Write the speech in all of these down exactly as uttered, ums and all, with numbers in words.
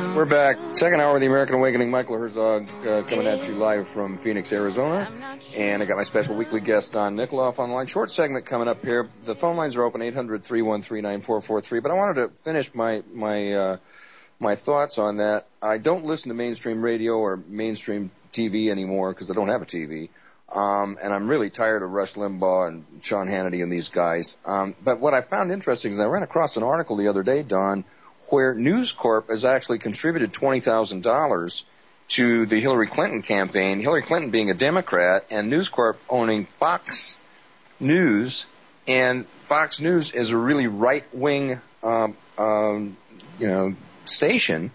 We're back. Second hour of the American Awakening. Michael Herzog uh, coming at you live from Phoenix, Arizona. And I got my special weekly guest, Don Nikoloff, on the line. Short segment coming up here. The phone lines are open, eight hundred, three one three, nine four four three. But I wanted to finish my my uh, my thoughts on that. I don't listen to mainstream radio or mainstream T V anymore because I don't have a T V. Um, and I'm really tired of Rush Limbaugh and Sean Hannity and these guys. Um, but what I found interesting is I ran across an article the other day, Don, where News Corp has actually contributed twenty thousand dollars to the Hillary Clinton campaign, Hillary Clinton being a Democrat and News Corp owning Fox News. And Fox News is a really right-wing, um, um, you know, station.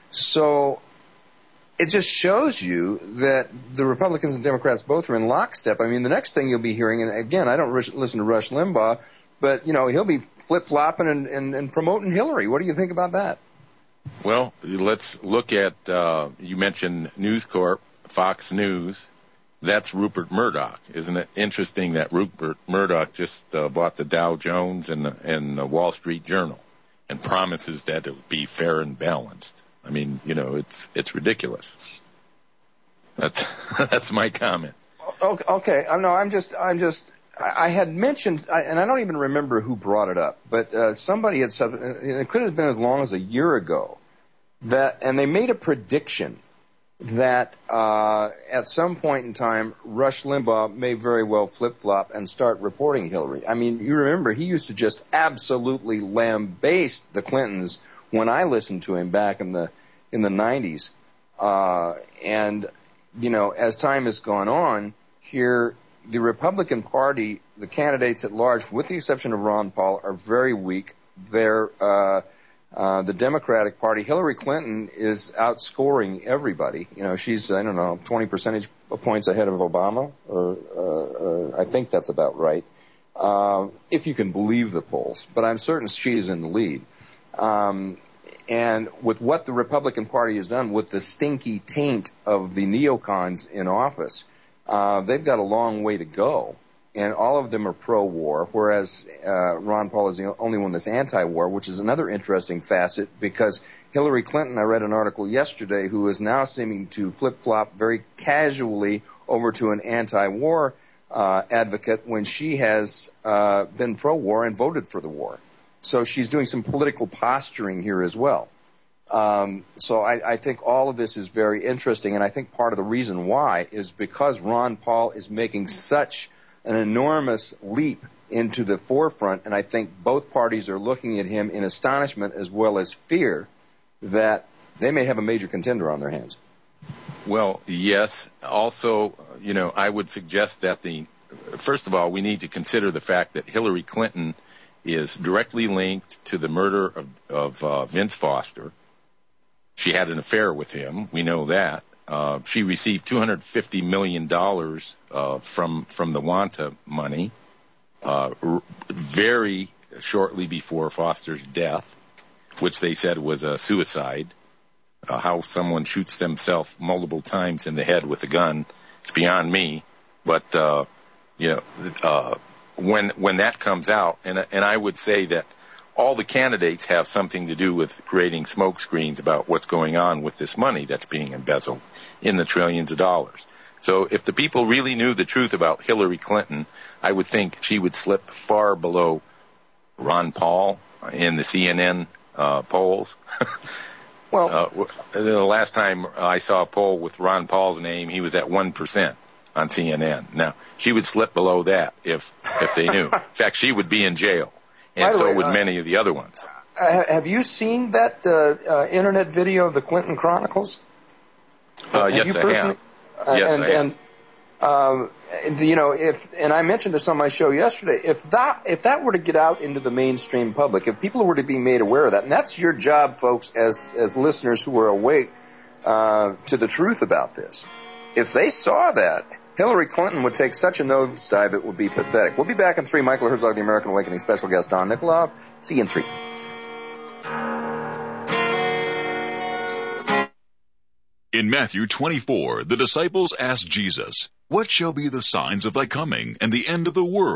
So it just shows you that the Republicans and Democrats both are in lockstep. I mean, the next thing you'll be hearing, and again, I don't listen to Rush Limbaugh, but, you know, he'll be flip-flopping and, and, and promoting Hillary. What do you think about that? Well, let's look at, uh, you mentioned News Corp, Fox News. That's Rupert Murdoch. Isn't it interesting that Rupert Murdoch just uh, bought the Dow Jones and, and the Wall Street Journal and promises that it'll be fair and balanced? I mean, you know, it's it's ridiculous. That's that's my comment. Okay, okay. No, I'm just I'm just I had mentioned, and I don't even remember who brought it up, but uh, somebody had said, and it could have been as long as a year ago, that, and they made a prediction that uh, at some point in time, Rush Limbaugh may very well flip-flop and start reporting Hillary. I mean, you remember, he used to just absolutely lambaste the Clintons when I listened to him back in the in the nineties. Uh, and, you know, as time has gone on, here, the Republican Party, the candidates at large, with the exception of Ron Paul, are very weak. They're, uh, uh, the Democratic Party, Hillary Clinton is outscoring everybody. You know, she's, I don't know, twenty percentage points ahead of Obama, or, uh, uh, I think that's about right, uh, if you can believe the polls. But I'm certain she's in the lead. Um, and with what the Republican Party has done with the stinky taint of the neocons in office, Uh, they've got a long way to go, and all of them are pro-war, whereas uh, Ron Paul is the only one that's anti-war, which is another interesting facet, because Hillary Clinton, I read an article yesterday, who is now seeming to flip-flop very casually over to an anti-war uh, advocate when she has uh, been pro-war and voted for the war. So she's doing some political posturing here as well. Um, so I, I think all of this is very interesting, and I think part of the reason why is because Ron Paul is making such an enormous leap into the forefront, and I think both parties are looking at him in astonishment as well as fear that they may have a major contender on their hands. Well, yes. Also, you know, I would suggest that the, first of all, we need to consider the fact that Hillary Clinton is directly linked to the murder of, of uh, Vince Foster. She had an affair with him. We know that. Uh, she received two hundred fifty million dollars uh, from from the Wanta money uh, r- very shortly before Foster's death, which they said was a suicide. Uh, how someone shoots themselves multiple times in the head with a gun, it's beyond me. But, uh, you know, uh, when when that comes out, and and I would say that all the candidates have something to do with creating smoke screens about what's going on with this money that's being embezzled in the trillions of dollars. So if the people really knew the truth about Hillary Clinton, I would think she would slip far below Ron Paul in the C N N uh, polls. Well, uh, the last time I saw a poll with Ron Paul's name, he was at one percent on C N N. Now, she would slip below that if if they knew. In fact, she would be in jail. And so way, would uh, many of the other ones. Uh, have you seen that uh, uh, internet video of the Clinton Chronicles? Uh, have yes, you I personally? have. Uh, yes, and, I have. And, um, you know, if and I mentioned this on my show yesterday. If that if that were to get out into the mainstream public, if people were to be made aware of that, and that's your job, folks, as as listeners who are awake uh, to the truth about this. If they saw that, Hillary Clinton would take such a nosedive it would be pathetic. We'll be back in three. Michael Herzog, the American Awakening special guest, Don Nikoloff. See you in three. In Matthew twenty-four, the disciples asked Jesus, "What shall be the signs of thy coming and the end of the world?"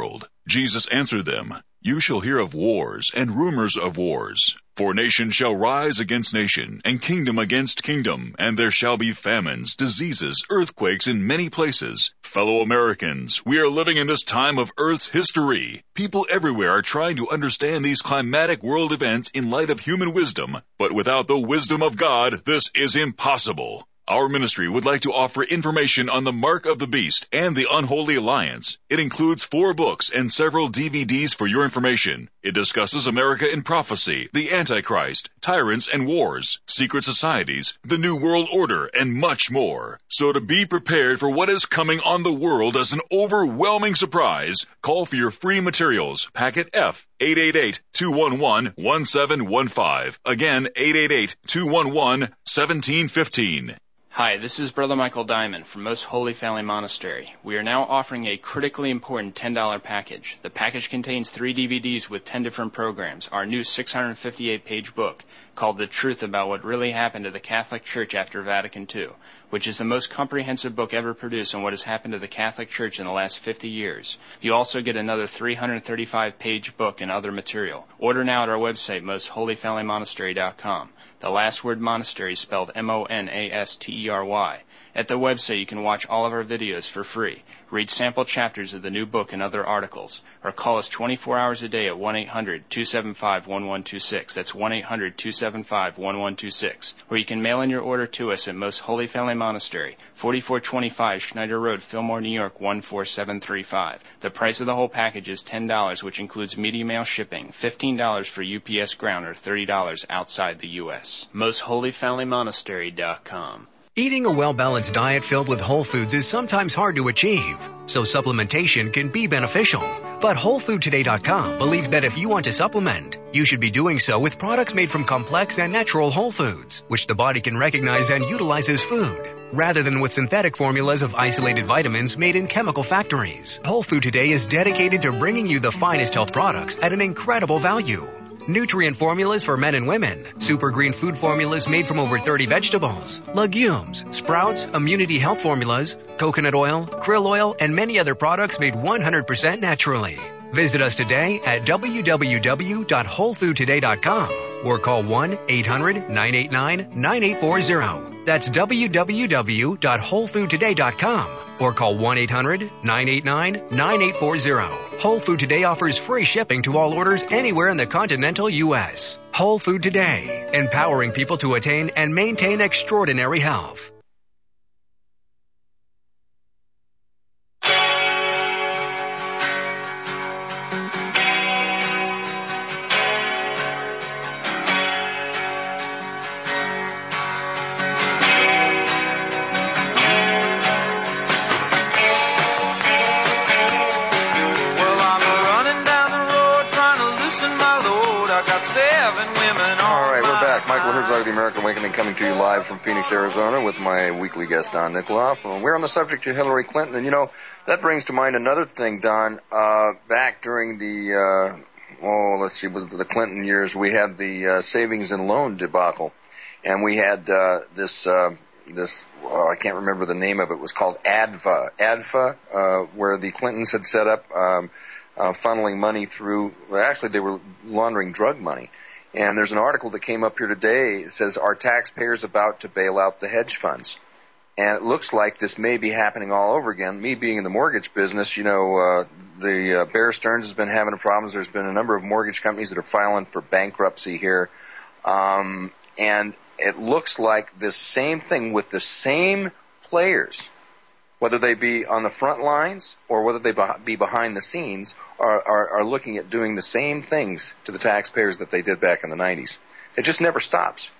Jesus answered them, You shall hear of wars and rumors of wars. For nation shall rise against nation, and kingdom against kingdom, and there shall be famines, diseases, earthquakes in many places. Fellow Americans, we are living in this time of Earth's history. People everywhere are trying to understand these climatic world events in light of human wisdom, but without the wisdom of God, this is impossible. Our ministry would like to offer information on the Mark of the Beast and the Unholy Alliance. It includes four books and several D V Ds for your information. It discusses America in prophecy, the Antichrist, tyrants and wars, secret societies, the New World Order, and much more. So to be prepared for what is coming on the world as an overwhelming surprise, call for your free materials, packet F, eight eight eight, two one one, one seven one five. Again, eight eight eight, two one one, one seven one five. Hi, this is Brother Michael Diamond from Most Holy Family Monastery. We are now offering a critically important ten dollar package. The package contains three D V Ds with ten different programs, our new six hundred fifty-eight page book called The Truth About What Really Happened to the Catholic Church After Vatican Two, which is the most comprehensive book ever produced on what has happened to the Catholic Church in the last fifty years. You also get another three hundred thirty-five page book and other material. Order now at our website, most holy family monastery dot com. The last word monastery is spelled M O N A S T E R Y. At the website, you can watch all of our videos for free, read sample chapters of the new book and other articles, or call us twenty-four hours a day at one eight hundred, two seven five, one one two six. That's one eight hundred, two seven five, one one two six. Or you can mail in your order to us at Most Holy Family Monastery, forty-four twenty-five Schneider Road, Fillmore, New York, one four seven three five. The price of the whole package is ten dollars, which includes media mail shipping, fifteen dollars for U P S ground, or thirty dollars outside the U S most holy family monastery dot com. Eating a well-balanced diet filled with whole foods is sometimes hard to achieve, so supplementation can be beneficial. But Whole Food Today dot com believes that if you want to supplement, you should be doing so with products made from complex and natural whole foods, which the body can recognize and utilize as food, rather than with synthetic formulas of isolated vitamins made in chemical factories. Whole Food Today is dedicated to bringing you the finest health products at an incredible value. Nutrient formulas for men and women, super green food formulas made from over thirty vegetables, legumes, sprouts, immunity health formulas, coconut oil, krill oil, and many other products made one hundred percent naturally. Visit us today at w w w dot whole food today dot com or call one eight hundred, nine eight nine, nine eight four zero. That's w w w dot whole food today dot com or call one eight hundred, nine eight nine, nine eight four zero. Whole Food Today offers free shipping to all orders anywhere in the continental U S Whole Food Today, empowering people to attain and maintain extraordinary health. The American Awakening, coming to you live from Phoenix, Arizona, with my weekly guest, Don Nickoloff. We're on the subject of Hillary Clinton, and, you know, that brings to mind another thing, Don. Uh, back during the, uh, oh, let's see, was it the Clinton years, we had the uh, savings and loan debacle, and we had uh, this, uh, this, well, I can't remember the name of it, it was called A D V A, A D V A, uh, where the Clintons had set up um, uh, funneling money through, well, actually they were laundering drug money. And there's an article that came up here today. It says, are taxpayers about to bail out the hedge funds? And it looks like this may be happening all over again. Me being in the mortgage business, you know, uh, the uh, Bear Stearns has been having problems. There's been a number of mortgage companies that are filing for bankruptcy here. Um, and it looks like the same thing with the same players, whether they be on the front lines or whether they be behind the scenes, are, are, are looking at doing the same things to the taxpayers that they did back in the nineties. It just never stops.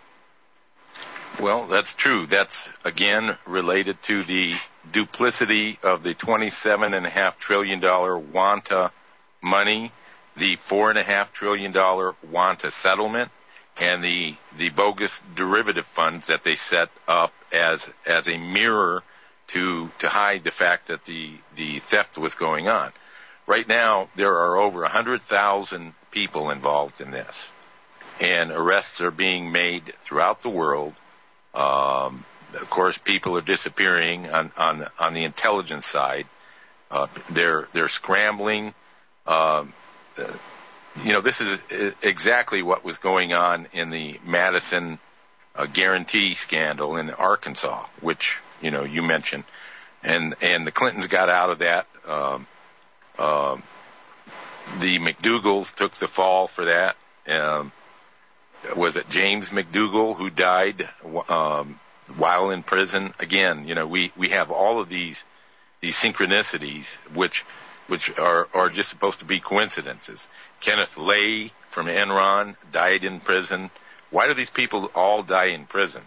Well, that's true. That's, again, related to the duplicity of the twenty-seven point five trillion dollars Wanta money, the four point five trillion dollars Wanta settlement, and the, the bogus derivative funds that they set up as as a mirror to to hide the fact that the, the theft was going on. Right now, there are over one hundred thousand people involved in this, and arrests are being made throughout the world. Um, of course, people are disappearing on, on, on the intelligence side. Uh, they're they're scrambling Um, uh, you know, this is exactly what was going on in the Madison uh, guarantee scandal in Arkansas, which, you know, you mentioned. And, and the Clintons got out of that. Um, um, the McDougalls took the fall for that. Um, was it James McDougal who died um, while in prison? Again, you know, we, we have all of these these synchronicities, which which are, are just supposed to be coincidences. Kenneth Lay from Enron died in prison. Why do these people all die in prison?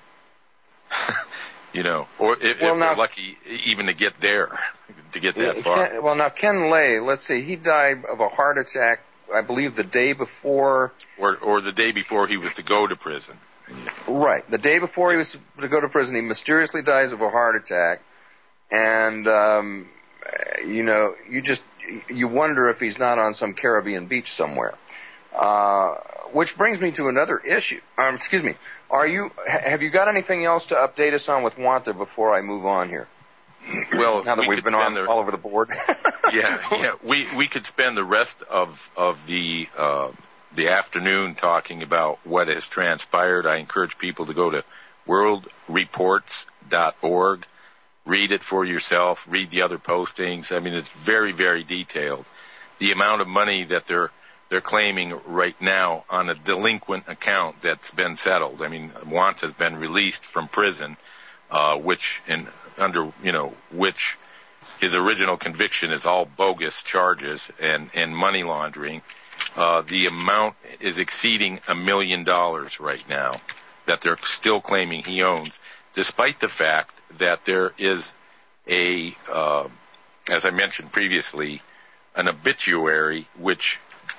You know, or if, well, if now, they're lucky even to get there, to get that far. Ken, well, now, Ken Lay, let's see, he died of a heart attack, I believe, the day before. Or, or the day before he was to go to prison. Right. The day before he was to go to prison, he mysteriously dies of a heart attack. And, um, you know, you just, you wonder if he's not on some Caribbean beach somewhere. Uh, which brings me to another issue. Um, excuse me. Are you, have you got anything else to update us on with Wanta before I move on here? Well, now that we we've been on the, all over the board. yeah, yeah. We, we could spend the rest of, of the, uh, the afternoon talking about what has transpired. I encourage people to go to world reports dot org. Read it for yourself. Read the other postings. I mean, it's very, very detailed. The amount of money that they're they're claiming right now on a delinquent account that's been settled. I mean, Wanta has been released from prison, uh, which in under you know which his original conviction is all bogus charges and and money laundering. Uh, the amount is exceeding a million dollars right now that they're still claiming he owns, despite the fact that there is a, uh, as I mentioned previously, an obituary which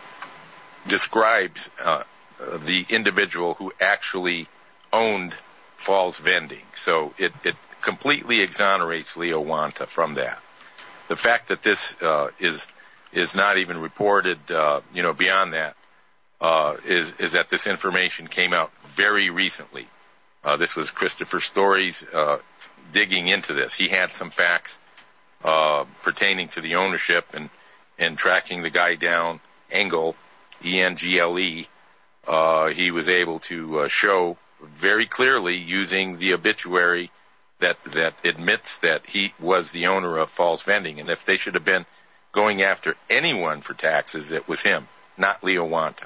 describes uh, the individual who actually owned Falls Vending. So it, it completely exonerates Leo Wanta from that. The fact that this uh, is is not even reported, uh, you know, beyond that, uh, is is that this information came out very recently. Uh, this was Christopher Story's uh, digging into this. He had some facts uh, pertaining to the ownership and, and tracking the guy down, Engle, E N G L E. Uh, he was able to uh, show very clearly using the obituary that, that admits that he was the owner of Falls Vending. And if they should have been going after anyone for taxes, it was him, not Leo Wanta.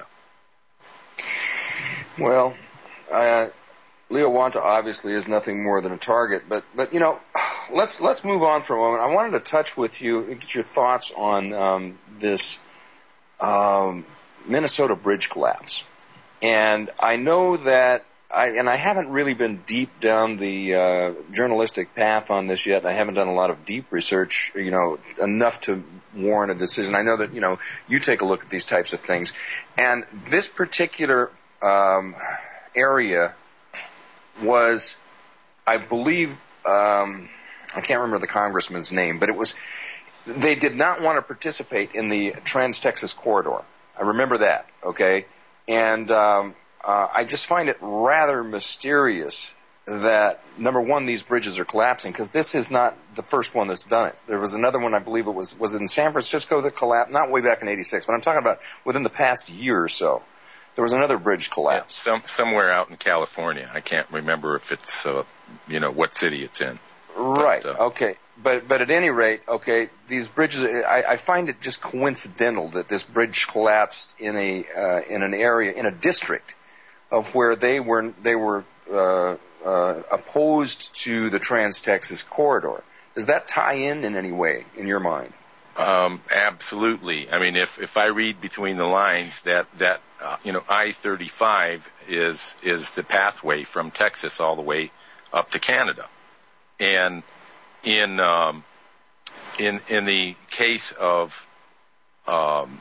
Well, uh, Leo Wanta obviously is nothing more than a target, but but you know, let's let's move on for a moment. I wanted to touch with you and get your thoughts on um, this um, Minnesota bridge collapse, and I know that I and I haven't really been deep down the uh, journalistic path on this yet. I haven't done a lot of deep research, you know, enough to warrant a decision. I know that you know you take a look at these types of things, and this particular um, area was, I believe, um, I can't remember the congressman's name, but it was, they did not want to participate in the Trans-Texas corridor. I remember that, okay? And um, uh, I just find it rather mysterious that, number one, these bridges are collapsing, because this is not the first one that's done it. There was another one, I believe it was, was it in San Francisco that collapsed? Not way back in eighty-six, but I'm talking about within the past year or so. There was another bridge collapse. Yeah, some, somewhere out in California. I can't remember if it's, uh, you know, what city it's in. Right. But, uh, okay. But but at any rate, okay, these bridges. I, I find it just coincidental that this bridge collapsed in a uh, in an area in a district of where they were they were uh, uh, opposed to the Trans-Texas corridor. Does that tie in in any way in your mind? Um, absolutely. I mean, if, if I read between the lines that, that, uh, you know, I thirty-five is, is the pathway from Texas all the way up to Canada. And in, um, in, in the case of, um,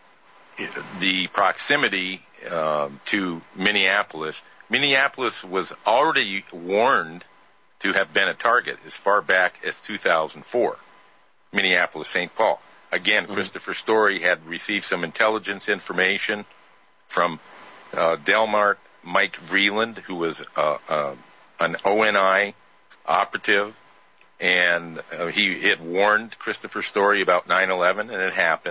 the proximity, um, to Minneapolis, Minneapolis was already warned to have been a target as far back as two thousand four. Minneapolis, Saint Paul. Again, mm-hmm. Christopher Story had received some intelligence information from uh, Delmart Mike Vreeland, who was uh, uh, an O N I operative, and uh, he had warned Christopher Story about nine eleven, and it happened.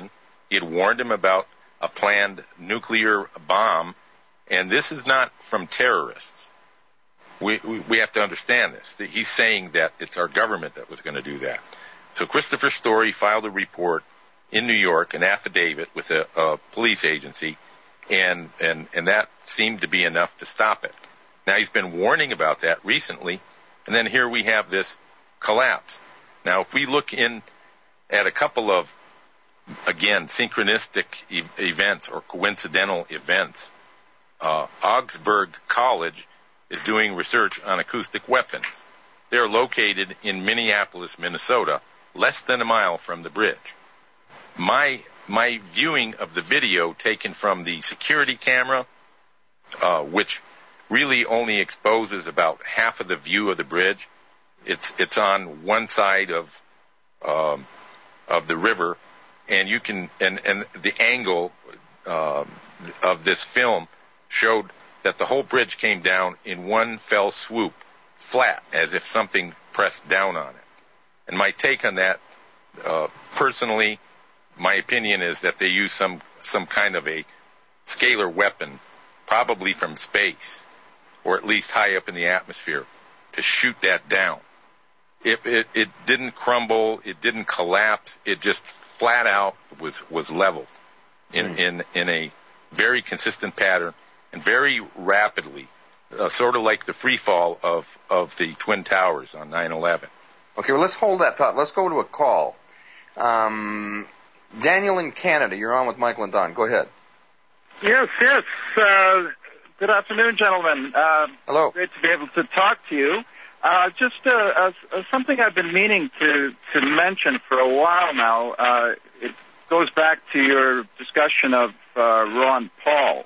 He had warned him about a planned nuclear bomb, and this is not from terrorists. We, we, we have to understand this. He's saying that it's our government that was going to do that. So Christopher Story filed a report in New York, an affidavit with a, a police agency, and, and, and that seemed to be enough to stop it. Now, he's been warning about that recently, and then here we have this collapse. Now, if we look in at a couple of, again, synchronistic e- events or coincidental events, uh, Augsburg College is doing research on acoustic weapons. They're located in Minneapolis, Minnesota, less than a mile from the bridge. My my viewing of the video taken from the security camera, uh, which really only exposes about half of the view of the bridge. It's it's on one side of um, of the river, and you can and and the angle uh, of this film showed that the whole bridge came down in one fell swoop, flat, as if something pressed down on it. And my take on that, uh, personally, my opinion is that they use some some kind of a scalar weapon, probably from space, or at least high up in the atmosphere, to shoot that down. It, it, it didn't crumble, it didn't collapse, it just flat out was, was leveled in, mm. in, in a very consistent pattern and very rapidly, uh, sort of like the free fall of, of the Twin Towers on nine eleven. Okay, well, let's hold that thought. Let's go to a call. Um, Daniel in Canada, you're on with Michael and Don. Go ahead. Yes, yes. Uh, good afternoon, gentlemen. Uh, Hello. Great to be able to talk to you. Uh, just uh, uh, something I've been meaning to, to mention for a while now. Uh, it goes back to your discussion of uh, Ron Paul.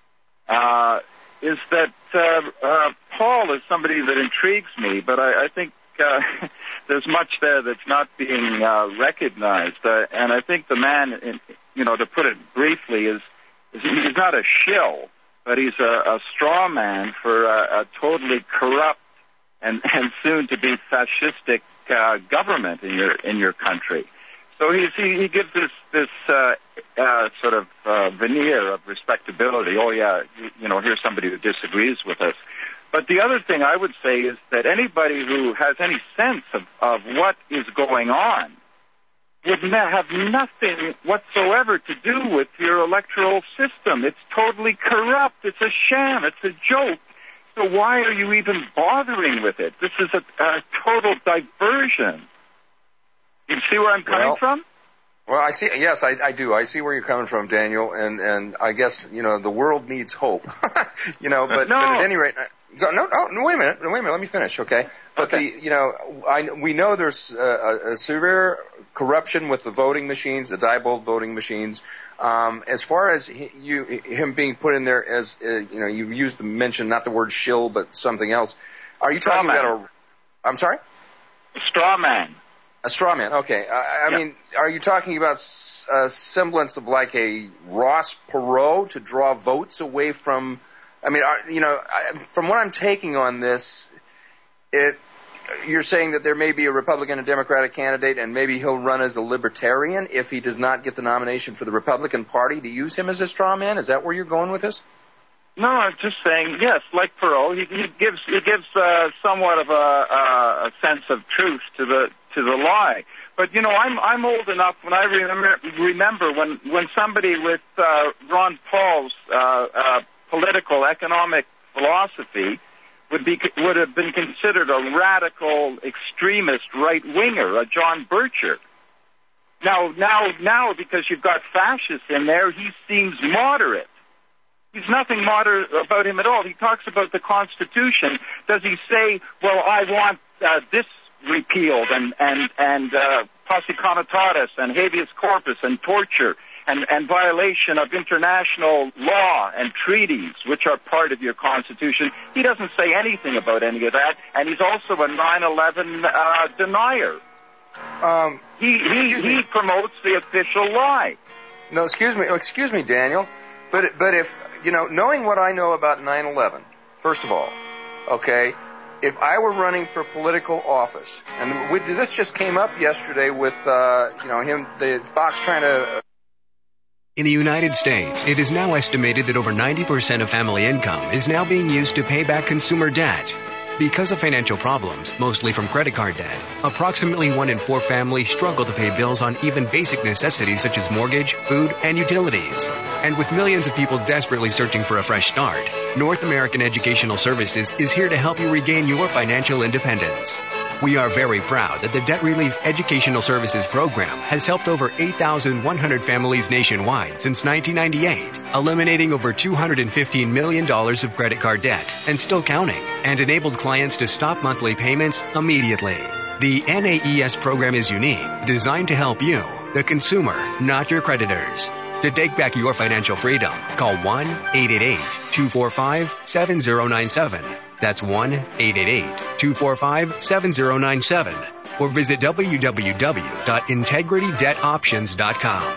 Uh, is that uh, uh, Paul is somebody that intrigues me, but I, I think uh, there's much there that's not being uh, recognized. Uh, and I think the man, in, you know, to put it briefly, is, is he's not a shill, but he's a, a straw man for a, a totally corrupt and, and soon to be fascistic uh, government in your in your country. So he's, he he gives this this uh, uh, sort of uh, veneer of respectability. Oh yeah, you, you know, here's somebody who disagrees with us. But the other thing I would say is that anybody who has any sense of, of what is going on would have nothing whatsoever to do with your electoral system. It's totally corrupt. It's a sham. It's a joke. So why are you even bothering with it? This is a, a total diversion. You see where I'm coming well, from? Well, I see. Yes, I, I do. I see where you're coming from, Daniel. And, and I guess, you know, the world needs hope. you know, but, no. but at any rate, no, no, no, wait a minute. Wait a minute. Let me finish, okay? But okay. the, you know, I, we know there's a, a severe corruption with the voting machines, the Diebold voting machines. Um, as far as he, you, him being put in there as, uh, you know, you used to mention not the word shill, but something else. Are you Straw talking man. about a, I'm sorry? Straw man. A straw man, okay. I, I yeah. mean, are you talking about a semblance of like a Ross Perot to draw votes away from, I mean, are, you know, I, from what I'm taking on this, it, you're saying that there may be a Republican and Democratic candidate and maybe he'll run as a libertarian if he does not get the nomination for the Republican Party to use him as a straw man? Is that where you're going with this? No, I'm just saying, yes, like Perot, he, he gives he gives uh, somewhat of a, a, a sense of truth to the to the lie. But you know, I'm I'm old enough when I remember remember when when somebody with uh, Ron Paul's uh, uh, political economic philosophy would be would have been considered a radical extremist right winger, a John Bircher. Now now now because you've got fascists in there, he seems moderate. There's nothing moderate about him at all. He talks about the Constitution. Does he say, well, I want uh, this repealed and, and, and uh, posse comitatus and habeas corpus and torture and, and violation of international law and treaties, which are part of your Constitution? He doesn't say anything about any of that, and he's also a nine eleven uh, denier. Um, he he, he promotes the official lie. No, excuse me, excuse me, Daniel. But but if, you know, knowing what I know about nine eleven, first of all, okay, if I were running for political office, and we, this just came up yesterday with, uh, you know, him, the Fox trying to In the United States, it is now estimated that over ninety percent of family income is now being used to pay back consumer debt. Because of financial problems, mostly from credit card debt, approximately one in four families struggle to pay bills on even basic necessities such as mortgage, food, and utilities. And with millions of people desperately searching for a fresh start, North American Educational Services is here to help you regain your financial independence. We are very proud that the Debt Relief Educational Services Program has helped over eight thousand one hundred families nationwide since nineteen ninety-eight, eliminating over two hundred fifteen million dollars of credit card debt and still counting, and enabled clients to stop monthly payments immediately. The N A E S program is unique, designed to help you, the consumer, not your creditors. To take back your financial freedom, call one eight eight eight, two four five, seven zero nine seven. That's one eight eight eight, two four five, seven zero nine seven. Or visit w w w dot integrity debt options dot com.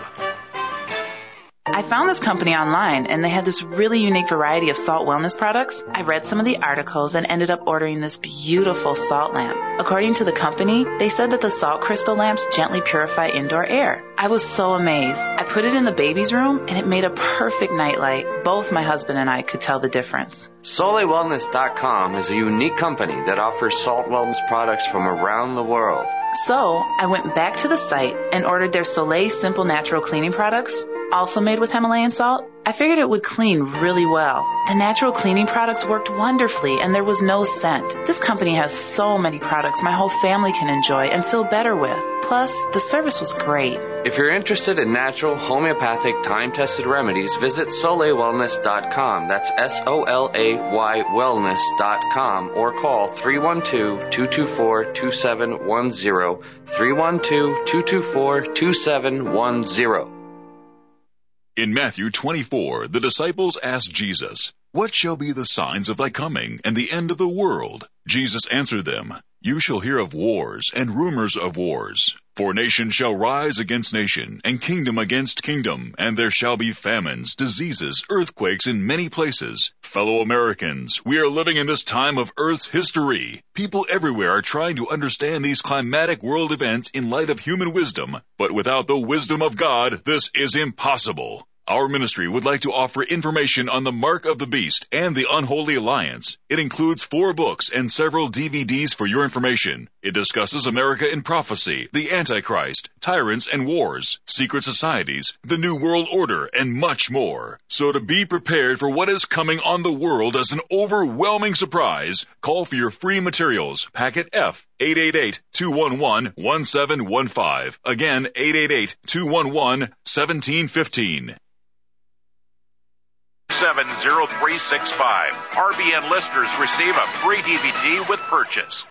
I found this company online, and they had this really unique variety of salt wellness products. I read some of the articles and ended up ordering this beautiful salt lamp. According to the company, they said that the salt crystal lamps gently purify indoor air. I was so amazed. I put it in the baby's room, and it made a perfect nightlight. Both my husband and I could tell the difference. Soleil Wellness dot com is a unique company that offers salt wellness products from around the world. So, I went back to the site and ordered their Soleil Simple Natural Cleaning products, also made with Himalayan salt. I figured it would clean really well. The natural cleaning products worked wonderfully, and there was no scent. This company has so many products my whole family can enjoy and feel better with. Plus, the service was great. If you're interested in natural, homeopathic, time-tested remedies, visit Soleil Wellness dot com. That's S O L A Y wellness dot com, or call three one two, two two four, two seven one zero, three one two, two two four, two seven one zero. In Matthew twenty-four, the disciples asked Jesus, "What shall be the signs of thy coming and the end of the world?" Jesus answered them, "You shall hear of wars and rumors of wars. For nation shall rise against nation, and kingdom against kingdom, and there shall be famines, diseases, earthquakes in many places." Fellow Americans, we are living in this time of Earth's history. People everywhere are trying to understand these climatic world events in light of human wisdom, but without the wisdom of God, this is impossible. Our ministry would like to offer information on the Mark of the Beast and the Unholy Alliance. It includes four books and several D V Ds for your information. It discusses America in prophecy, the Antichrist, tyrants and wars, secret societies, the New World Order, and much more. So to be prepared for what is coming on the world as an overwhelming surprise, call for your free materials, packet F, eight eight eight, two one one, one seven one five. Again, eight eight eight, two one one, one seven one five. seven zero three six five. R B N listeners receive a free D V D with purchase.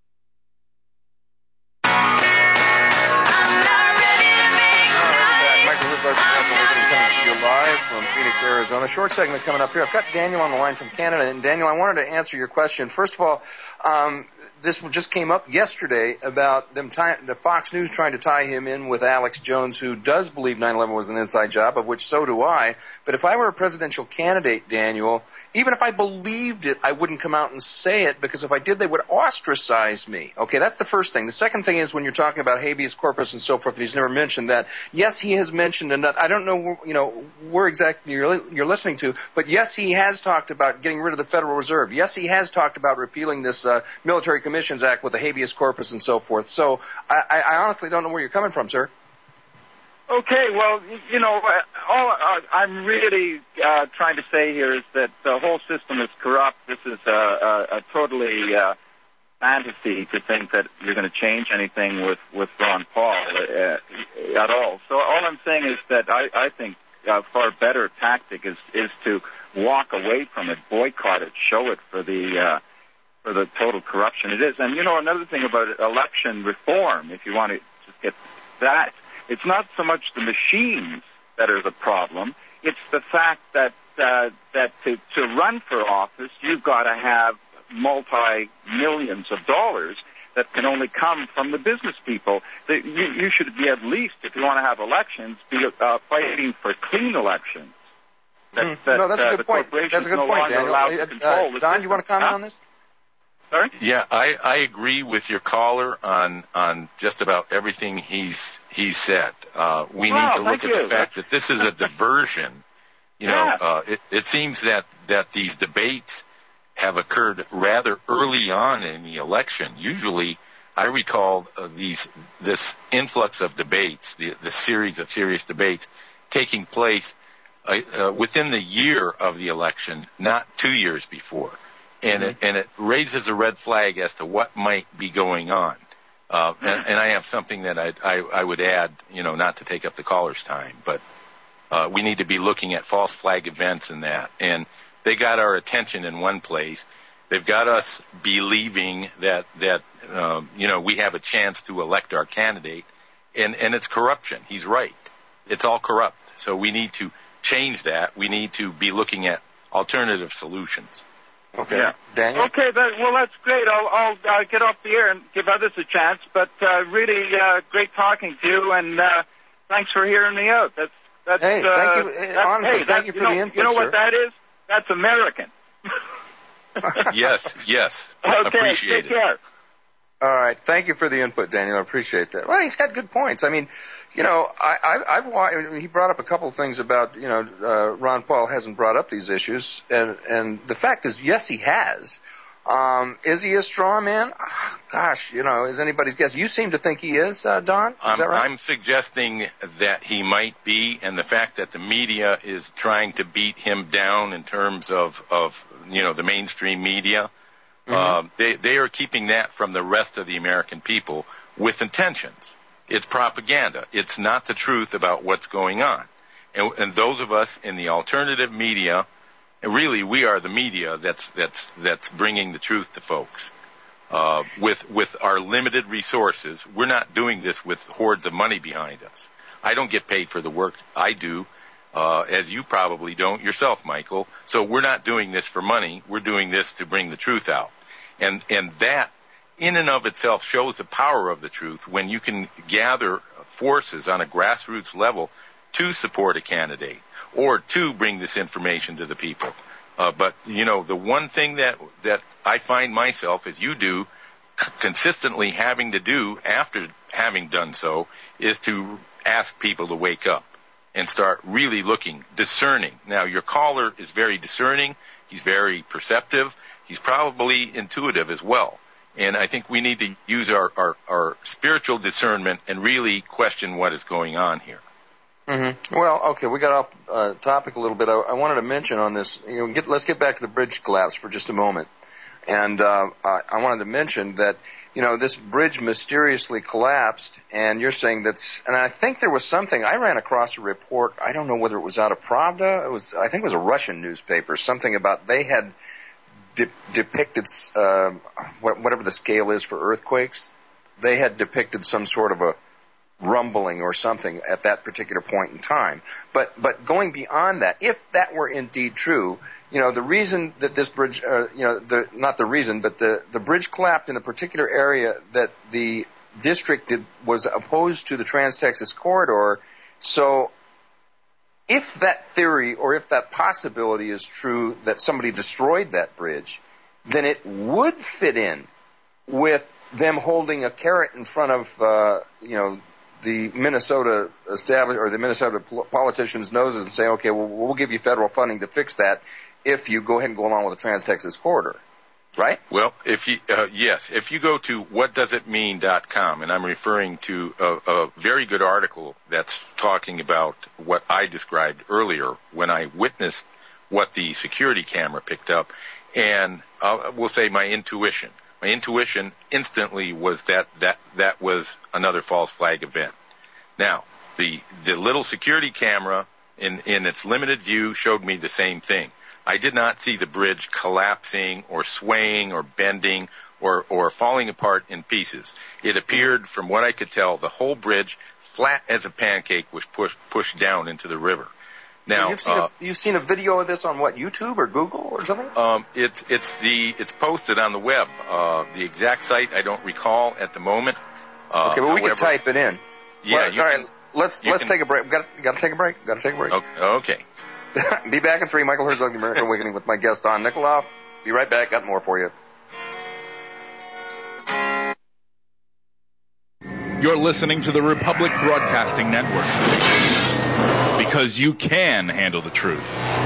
Live from Phoenix, Arizona. Short segment coming up here. I've got Daniel on the line from Canada. And Daniel, I wanted to answer your question. First of all, um, this just came up yesterday about them tie, the Fox News trying to tie him in with Alex Jones, who does believe nine eleven was an inside job, of which so do I. But if I were a presidential candidate, Daniel, even if I believed it, I wouldn't come out and say it, because if I did, they would ostracize me. Okay, that's the first thing. The second thing is when you're talking about habeas corpus and so forth, and he's never mentioned that. Yes, he has mentioned, and I don't know, you know, where exactly you're, you're listening to, but yes, he has talked about getting rid of the Federal Reserve. Yes, he has talked about repealing this uh, military Commissions Act with the habeas corpus and so forth. So I, I honestly don't know where you're coming from, sir. Okay, well, you know, all uh, I'm really uh, trying to say here is that the whole system is corrupt. This is a, a, a totally uh, fantasy to think that you're going to change anything with, with Ron Paul uh, at all. So all I'm saying is that I, I think a far better tactic is, is to walk away from it, boycott it, show it for the uh, for the total corruption it is. And, you know, another thing about election reform, if you want to just get that, it's not so much the machines that are the problem. It's the fact that uh, that to, to run for office, you've got to have multi-millions of dollars that can only come from the business people. That you, you should be at least, if you want to have elections, be uh, fighting for clean elections. That, mm. that, no, that's a uh, good point. That's a good no point, Daniel. Uh, uh, Don, you want to comment huh? on this? Sorry? Yeah, I, I agree with your caller on on just about everything he's he said. Uh, we Wow, need to look thank at you. the fact that this is a diversion. You know, Yeah. uh, it, it seems that, that these debates have occurred rather early on in the election. Usually, I recall uh, these this influx of debates, the, the series of serious debates, taking place uh, uh, within the year of the election, not two years before. And Mm-hmm. it and it raises a red flag as to what might be going on. Uh, and, and I have something that I, I I would add, you know, not to take up the caller's time, but uh, we need to be looking at false flag events and that. And they got our attention in one place. They've got us believing that that um, you know we have a chance to elect our candidate, and and it's corruption. He's right. It's all corrupt. So we need to change that. We need to be looking at alternative solutions. Okay. Yeah. Daniel? Okay, that, well, that's great. I'll, I'll uh, get off the air and give others a chance, but uh, really uh, great talking to you, and uh, thanks for hearing me out. That's, that's, Hey, uh, thank you. that's, Honestly, hey, thank that, you for know, the input, You know sir. what that is? That's American. Yes, yes. Okay, Appreciate take it. care. All right. Thank you for the input, Daniel. I appreciate that. Well, he's got good points. I mean, you know, I, I, I've wa- he brought up a couple of things about, you know, uh, Ron Paul hasn't brought up these issues, and and the fact is, yes, he has. Um, is he a straw man? Ah, gosh, you know, is anybody's guess? You seem to think he is, uh, Don. Is I'm, that right? I'm suggesting that he might be, and the fact that the media is trying to beat him down in terms of, of you know, the mainstream media, Mm-hmm. uh, they, they are keeping that from the rest of the American people with intentions. It's propaganda. It's not the truth about what's going on. And, and those of us in the alternative media, and really we are the media that's that's that's bringing the truth to folks. Uh, with with our limited resources, we're not doing this with hordes of money behind us. I don't get paid for the work I do, uh, as you probably don't yourself, Michael. So we're not doing this for money. We're doing this to bring the truth out. And and that, in and of itself, shows the power of the truth when you can gather forces on a grassroots level to support a candidate or to bring this information to the people. Uh, but, you know, the one thing that that I find myself, as you do, c- consistently having to do after having done so is to ask people to wake up and start really looking, discerning. Now, your caller is very discerning. He's very perceptive. He's probably intuitive as well. And I think we need to use our, our, our spiritual discernment and really question what is going on here. Mm-hmm. Well, okay, we got off uh, topic a little bit. I, I wanted to mention on this, you know, get, let's get back to the bridge collapse for just a moment. And uh, I, I wanted to mention that, you know, this bridge mysteriously collapsed, and you're saying that's, and I think there was something, I ran across a report, I don't know whether it was out of Pravda, it was, I think it was a Russian newspaper, something about they had de- depicted, uh, whatever the scale is for earthquakes, they had depicted some sort of a rumbling or something at that particular point in time. But but going beyond that, if that were indeed true, you know, the reason that this bridge, uh, you know, the not the reason, but the the bridge collapsed in a particular area that the district did, was opposed to the Trans-Texas Corridor. So if that theory or if that possibility is true that somebody destroyed that bridge, then it would fit in with them holding a carrot in front of, uh, you know, the Minnesota establish or the Minnesota politicians' noses and say, okay, well, we'll give you federal funding to fix that if you go ahead and go along with the Trans-Texas Corridor, right? Well, if you uh, yes, if you go to what does it mean dot com, and I'm referring to a, a very good article that's talking about what I described earlier when I witnessed what the security camera picked up, and uh, we'll say my intuition. My intuition instantly was that, that that was another false flag event. Now, the the little security camera in, in its limited view showed me the same thing. I did not see the bridge collapsing or swaying or bending or, or falling apart in pieces. It appeared, from what I could tell, the whole bridge, flat as a pancake, was pushed pushed down into the river. Now, so you've seen, uh, a, you've seen a video of this on what, YouTube or Google or something? Um, it's it's the it's posted on the web. Uh, the exact site I don't recall at the moment. Uh, okay, well we however, can type it in. Yeah, well, you all can, right. Let's let's can, take a break. Got got to take a break. Got to take a break. Okay. okay. Be back in three. Michael Herzog, The American Awakening, with my guest Don Nikoloff. Be right back. Got more for you. You're listening to the Republic Broadcasting Network, because you can handle the truth.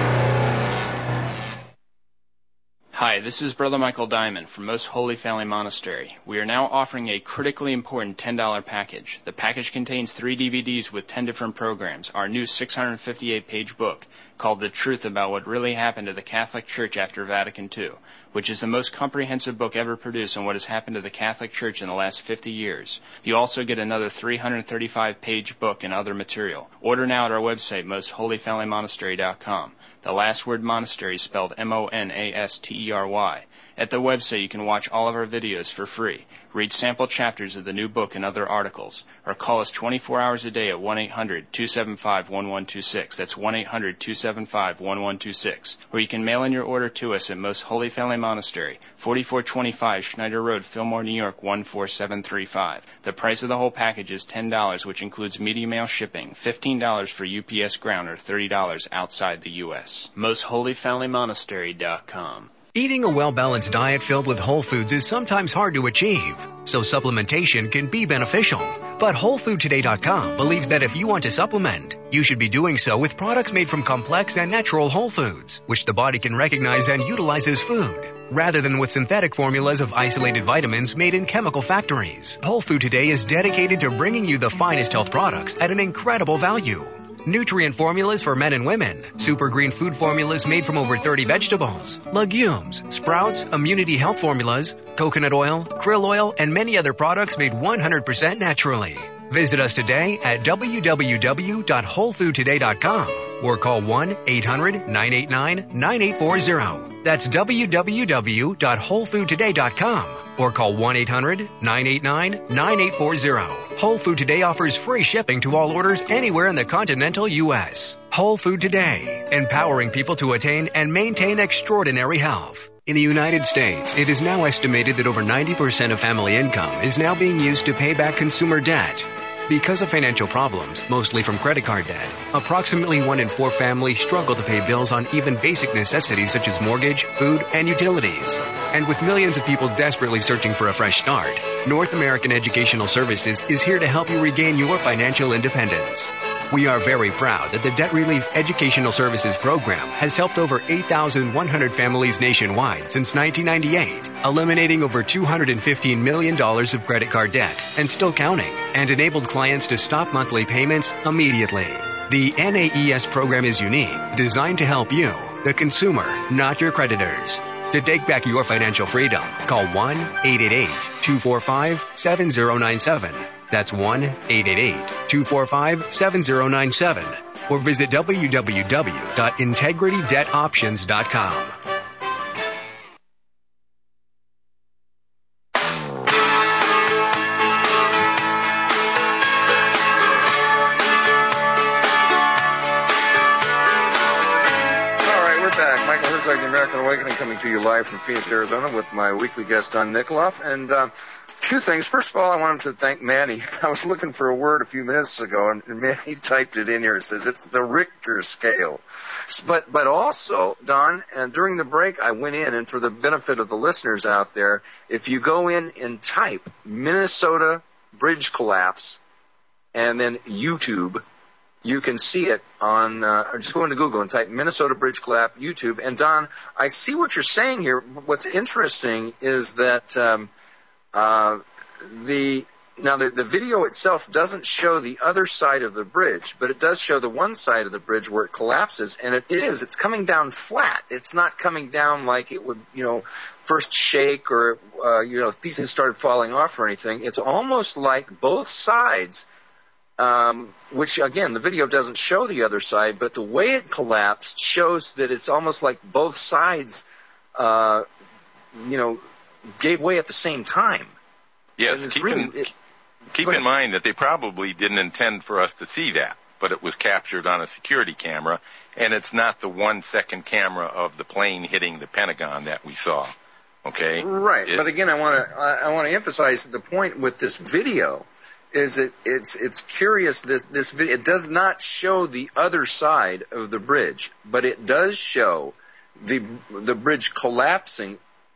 Hi, this is Brother Michael Diamond from Most Holy Family Monastery. We are now offering a critically important ten dollars package. The package contains three D V Ds with ten different programs, our new six hundred fifty-eight page book called The Truth About What Really Happened to the Catholic Church After Vatican Two, which is the most comprehensive book ever produced on what has happened to the Catholic Church in the last fifty years. You also get another three hundred thirty-five page book and other material. Order now at our website, most holy family monastery dot com. The last word monastery is spelled M O N A S T E R Y. At the website, you can watch all of our videos for free, read sample chapters of the new book and other articles, or call us twenty-four hours a day at one eight hundred two seven five one one two six. That's one eight hundred two seven five one one two six. Or you can mail in your order to us at Most Holy Family Monastery, forty-four twenty-five Schneider Road, Fillmore, New York, one four seven three five. The price of the whole package is ten dollars, which includes media mail shipping, fifteen dollars for U P S ground, or thirty dollars outside the U S most holy family monastery dot com. Eating a well-balanced diet filled with whole foods is sometimes hard to achieve, so supplementation can be beneficial. But Whole Food Today dot com believes that if you want to supplement, you should be doing so with products made from complex and natural whole foods, which the body can recognize and utilize as food, rather than with synthetic formulas of isolated vitamins made in chemical factories. Whole Food Today is dedicated to bringing you the finest health products at an incredible value. Nutrient formulas for men and women, super green food formulas made from over thirty vegetables, legumes, sprouts, immunity health formulas, coconut oil, krill oil, and many other products made one hundred percent naturally. Visit us today at w w w dot whole food today dot com or call one eight hundred nine eight nine nine eight four zero. That's w w w dot whole food today dot com or call one eight hundred nine eight nine nine eight four zero. Whole Food Today offers free shipping to all orders anywhere in the continental U S Whole Food Today, empowering people to attain and maintain extraordinary health. In the United States, it is now estimated that over ninety percent of family income is now being used to pay back consumer debt. Because of financial problems, mostly from credit card debt, approximately one in four families struggle to pay bills on even basic necessities such as mortgage, food, and utilities. And with millions of people desperately searching for a fresh start, North American Educational Services is here to help you regain your financial independence. We are very proud that the Debt Relief Educational Services Program has helped over eight thousand one hundred families nationwide since nineteen ninety-eight, eliminating over two hundred fifteen million dollars of credit card debt and still counting, and enabled clients to stop monthly payments immediately. The N A E S program is unique, designed to help you, the consumer, not your creditors. To take back your financial freedom, call one eight eight eight two four five seven zero nine seven. That's one eight eight eight two four five seven zero nine seven. Or visit w w w dot integrity debt options dot com. The American Awakening, coming to you live from Phoenix, Arizona, with my weekly guest, Don Nikoloff. And uh, two things. First of all, I wanted to thank Manny. I was looking for a word a few minutes ago, and Manny typed it in here. It says it's the Richter scale. But but also, Don, and during the break, I went in, and for the benefit of the listeners out there, if you go in and type Minnesota bridge collapse and then YouTube, you can see it on, uh, or just go into Google and type Minnesota Bridge Collapse YouTube. And Don, I see what you're saying here. What's interesting is that um, uh, the now the, the video itself doesn't show the other side of the bridge, but it does show the one side of the bridge where it collapses, and it is. It's coming down flat. It's not coming down like it would, you know, first shake or, uh, you know, pieces started falling off or anything. It's almost like both sides. Um, which, again, the video doesn't show the other side, but the way it collapsed shows that it's almost like both sides, uh, you know, gave way at the same time. Yes, keep, really, in, it, keep in mind that they probably didn't intend for us to see that, but it was captured on a security camera, and it's not the one-second camera of the plane hitting the Pentagon that we saw, okay? Right, it, but again, I want to I, I want to emphasize the point with this video is it it's it's curious. This this video, it does not show the other side of the bridge, but it does show the the bridge collapsing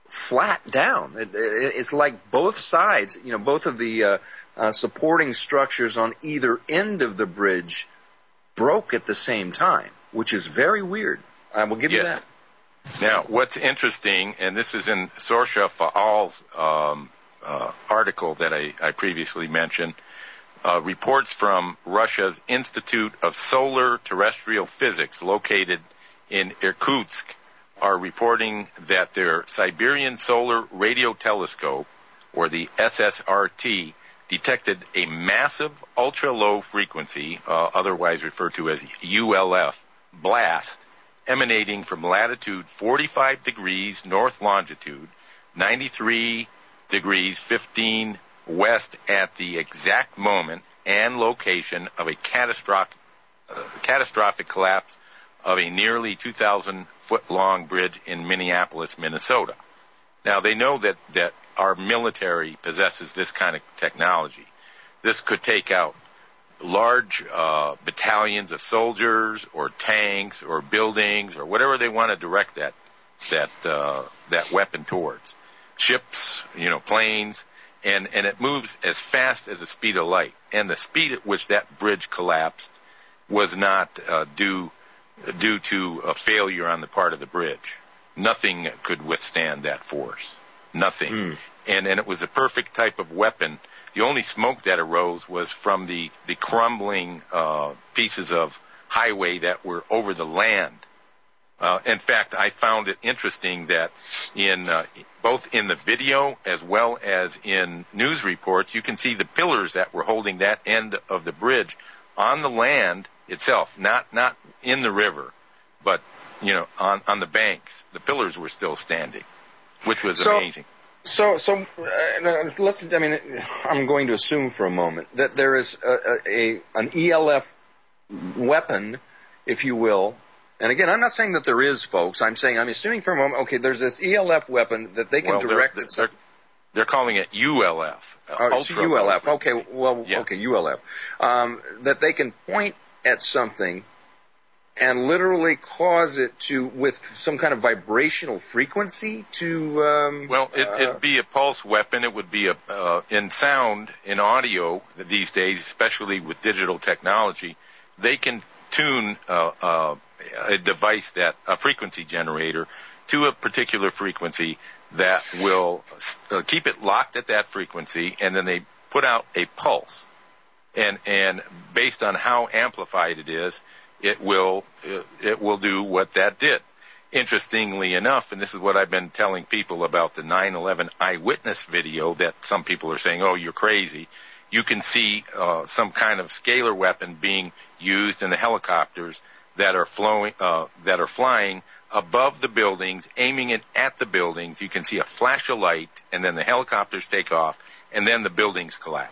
flat down. It, it, it's like both sides, you know, both of the uh, uh, supporting structures on either end of the bridge broke at the same time, which is very weird. I will give yes. you that. Now, what's interesting, and this is in Sorsha Faal's um, uh, article that I, I previously mentioned, uh, reports from Russia's Institute of Solar Terrestrial Physics, located in Irkutsk, are reporting that their Siberian Solar Radio Telescope, or the S S R T, detected a massive ultra-low frequency, uh, otherwise referred to as U L F, blast, emanating from latitude forty-five degrees north longitude, ninety-three degrees fifteen west at the exact moment and location of a catastrophic, uh, catastrophic collapse of a nearly two thousand foot long bridge in Minneapolis, Minnesota. Now, they know that, that our military possesses this kind of technology. This could take out large uh, battalions of soldiers or tanks or buildings or whatever they want to direct that that uh, that weapon towards. Ships, you know, planes, and, and it moves as fast as the speed of light. And the speed at which that bridge collapsed was not uh, due due to a failure on the part of the bridge. Nothing could withstand that force. Nothing. Mm. And and it was a perfect type of weapon. The only smoke that arose was from the, the crumbling uh, pieces of highway that were over the land. Uh, in fact, I found it interesting that in uh, both in the video as well as in news reports, you can see the pillars that were holding that end of the bridge on the land itself, not not in the river, but you know on on the banks. The pillars were still standing, which was so, amazing. So, so uh, let's. I mean, I'm going to assume for a moment that there is a, a an E L F weapon, if you will. And again, I'm not saying that there is, folks. I'm saying I'm assuming for a moment. Okay, there's this E L F weapon that they can well, direct. They're, they're, they're calling it U L F. Uh, oh, it's U L F. Okay, well, yeah. okay, U L F. Um, that they can point at something and literally cause it to, with some kind of vibrational frequency to... Um, well, it, uh, it'd be a pulse weapon. It would be a uh, in sound, in audio these days, especially with digital technology, they can tune uh, uh, a device, that a frequency generator, to a particular frequency that will uh, keep it locked at that frequency, and then they put out a pulse. And, and based on how amplified it is, it will it will do what that did. Interestingly enough, and this is what I've been telling people about the nine eleven eyewitness video that some people are saying, oh, you're crazy. You can see uh, some kind of scalar weapon being used in the helicopters that are flowing, uh, that are flying above the buildings, aiming it at the buildings. You can see a flash of light, and then the helicopters take off, and then the buildings collapse.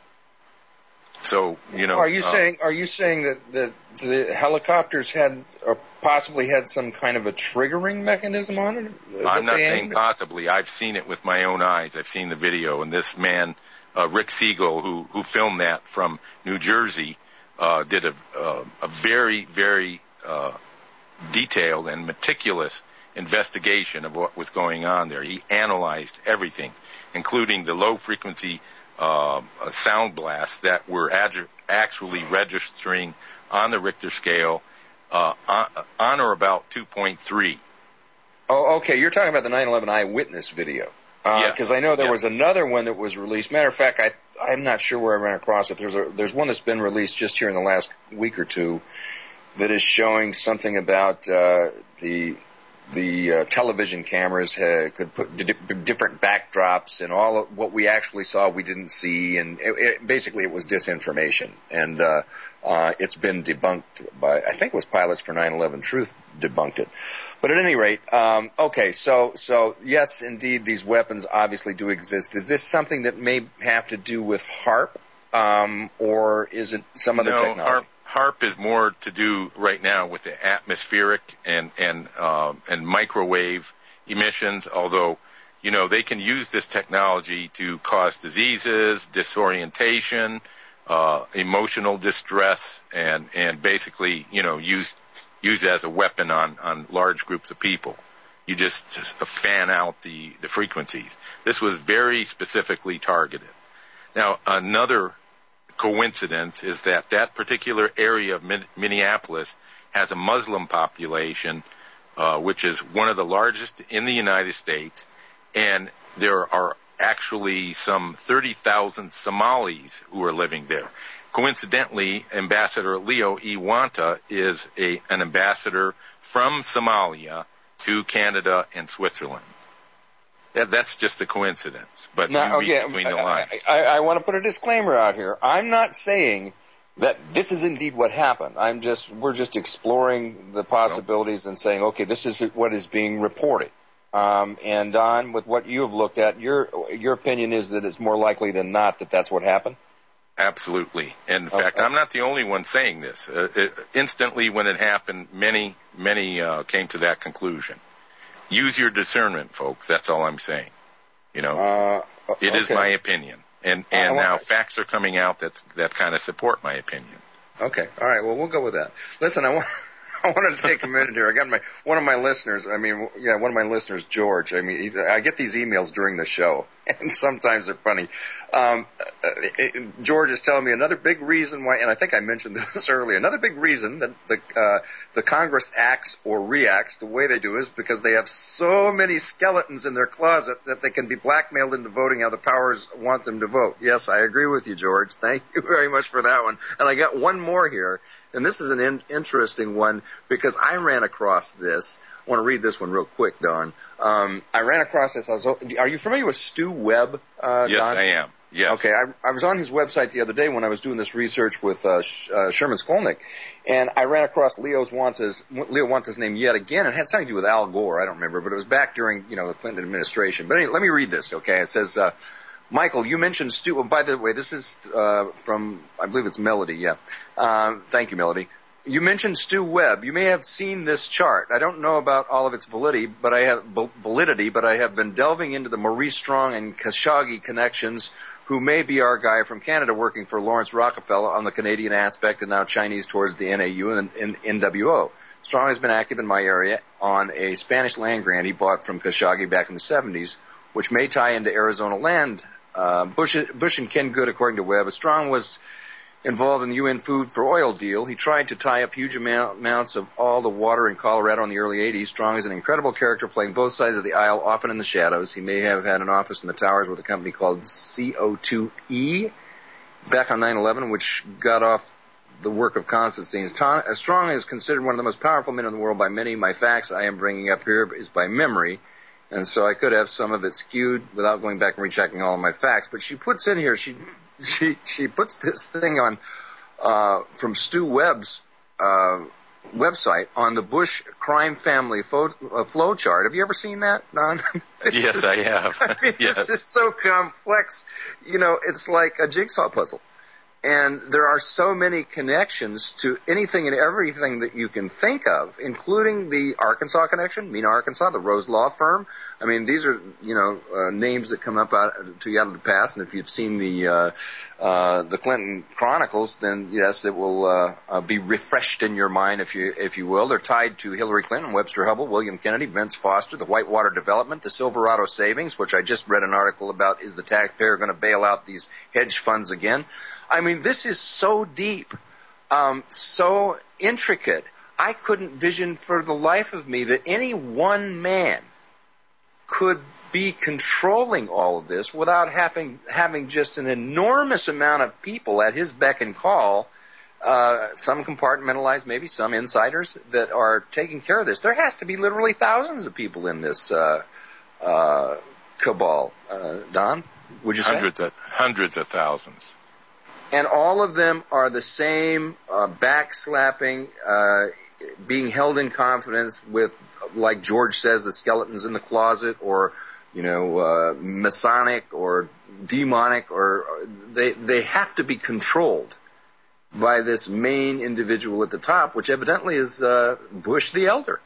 So, you know, are you uh, saying are you saying that, that the helicopters had or possibly had some kind of a triggering mechanism on it? I'm not saying possibly. I've seen it with my own eyes. I've seen the video, and this man, uh, Rick Siegel, who who filmed that from New Jersey, uh, did a uh, a very very uh, detailed and meticulous investigation of what was going on there. He analyzed everything, including the low frequency Uh, sound blasts that were ad- actually registering on the Richter scale uh, on, on or about two point three. Oh, okay. You're talking about the nine eleven eyewitness video. Because uh, yes. I know there yes. was another one that was released. Matter of fact, I, I'm not sure where I ran across it. There's, a, there's one that's been released just here in the last week or two that is showing something about uh, the the uh, television cameras uh, could put di- different backdrops, and all of what we actually saw we didn't see, and it, it, basically it was disinformation, and uh, uh, it's been debunked by, I think it was Pilots for nine eleven Truth debunked it. But at any rate, um, okay, so so yes, indeed, these weapons obviously do exist. Is this something that may have to do with HAARP, um, or is it some other no, technology? HAARP. HAARP is more to do right now with the atmospheric and and uh, and microwave emissions. Although, you know, they can use this technology to cause diseases, disorientation, uh, emotional distress, and and basically, you know, used used as a weapon on on large groups of people. You just fan out the, the frequencies. This was very specifically targeted. Now, another coincidence is that that particular area of Minneapolis has a Muslim population, uh, which is one of the largest in the United States, and there are actually some thirty thousand Somalis who are living there. Coincidentally, Ambassador Leo E. Wanta is a, an ambassador from Somalia to Canada and Switzerland. That, that's just a coincidence, but now, you read okay, between the I, lines. I, I, I want to put a disclaimer out here. I'm not saying that this is indeed what happened. I'm just, we're just exploring the possibilities and saying, okay, this is what is being reported. Um, and Don, with what you have looked at, your your opinion is that it's more likely than not that that's what happened? Absolutely. In Okay. fact, I'm not the only one saying this. Uh, it, instantly when it happened, many, many uh, came to that conclusion. Use your discernment, folks. That's all I'm saying. You know, Uh, it is okay. my opinion. And, I and want- now facts are coming out that's, that kind of support my opinion. Okay. All right. Well, we'll go with that. Listen, I want I wanted to take a minute here. I got my one of my listeners. I mean, yeah, one of my listeners, George. I mean, he, I get these emails during the show, and sometimes they're funny. Um, uh, it, George is telling me another big reason why, and I think I mentioned this earlier. Another big reason that the uh, the Congress acts or reacts the way they do is because they have so many skeletons in their closet that they can be blackmailed into voting how the powers want them to vote. Yes, I agree with you, George. Thank you very much for that one. And I got one more here. And this is an in- interesting one because I ran across this. I want to read this one real quick, Don. Um, I ran across this. I was, are you familiar with Stu Webb, uh, Yes, Don? I am. Yes. Okay, I, I was on his website the other day when I was doing this research with uh, Sh- uh, Sherman Skolnick, and I ran across Leo's Wanta's, Leo Wanta's name yet again, and it had something to do with Al Gore. I don't remember, but it was back during, you know, the Clinton administration. But anyway, let me read this, okay? It says, uh, Michael, you mentioned Stu. Oh, by the way, this is uh, from, I believe it's Melody, yeah. Um, thank you, Melody. You mentioned Stu Webb. You may have seen this chart. I don't know about all of its validity, but I have validity, but I have been delving into the Maurice Strong and Khashoggi connections, who may be our guy from Canada working for Lawrence Rockefeller on the Canadian aspect and now Chinese towards the N A U and, and N W O. Strong has been active in my area on a Spanish land grant he bought from Khashoggi back in the seventies, which may tie into Arizona land. Uh, Bush, Bush and Ken Good, according to Webb. Strong was involved in the U N Food for Oil deal. He tried to tie up huge amount, amounts of all the water in Colorado in the early eighties. Strong is an incredible character playing both sides of the aisle, often in the shadows. He may have had an office in the towers with a company called C O two E back on nine eleven, which got off the work of Constantine. Strong is considered one of the most powerful men in the world by many. My facts I am bringing up here is by memory, and so I could have some of it skewed without going back and rechecking all of my facts. But she puts in here, she she she puts this thing on uh, from Stu Webb's uh, website on the Bush crime family fo- uh, flow chart. Have you ever seen that, Don? Yes, just, I have. I mean, Yes. It's just so complex. You know, it's like a jigsaw puzzle. And there are so many connections to anything and everything that you can think of, including the Arkansas connection, Mena, Arkansas, the Rose Law Firm. I mean, these are, you know, uh, names that come up out, to you out of the past. And if you've seen the uh, uh, the Clinton Chronicles, then yes, it will uh, uh, be refreshed in your mind, if you if you will. They're tied to Hillary Clinton, Webster Hubbell, William Kennedy, Vince Foster, the Whitewater Development, the Silverado Savings, which I just read an article about. Is the taxpayer going to bail out these hedge funds again? I mean, this is so deep, um, so intricate. I couldn't vision for the life of me that any one man could be controlling all of this without having having just an enormous amount of people at his beck and call, uh, some compartmentalized, maybe some insiders that are taking care of this. There has to be literally thousands of people in this uh, uh, cabal. Uh, Don, would you say? Hundreds of, hundreds of thousands. And all of them are the same, uh, backslapping, uh, being held in confidence with, like George says, the skeletons in the closet, or, you know, uh, Masonic or demonic, or they, they have to be controlled by this main individual at the top, which evidently is, uh, Bush the Elder.